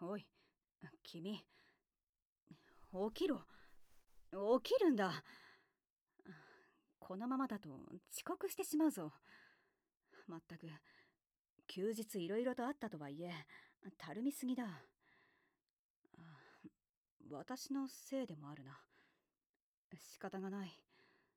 おい、君、起きろ。起きるんだ。このままだと遅刻してしまうぞ。まったく、休日いろいろとあったとはいえ、たるみすぎだ。私のせいでもあるな。仕方がない。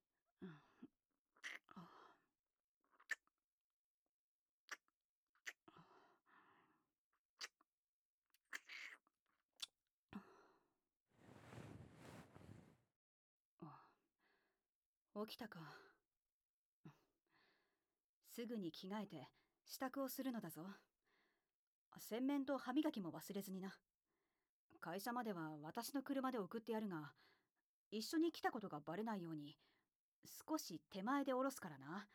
起きたか。すぐに着替えて支度をするのだぞ。洗面と歯磨きも忘れずにな。会社までは私の車で送ってやるが、一緒に来たことがバレないように少し手前で降ろすからな。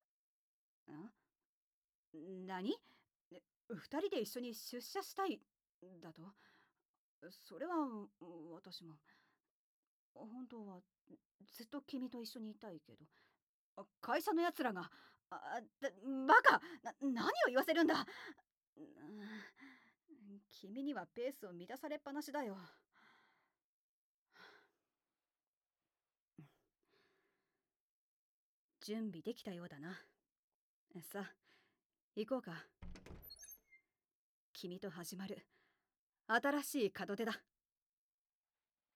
何？二人で一緒に出社したいだと？それは私も本当はずっと君と一緒にいたいけど、会社のやつらが、バカ何を言わせるんだ。君にはペースを乱されっぱなしだよ。準備できたようだな。さあ行こうか。君と始まる新しい門出だ。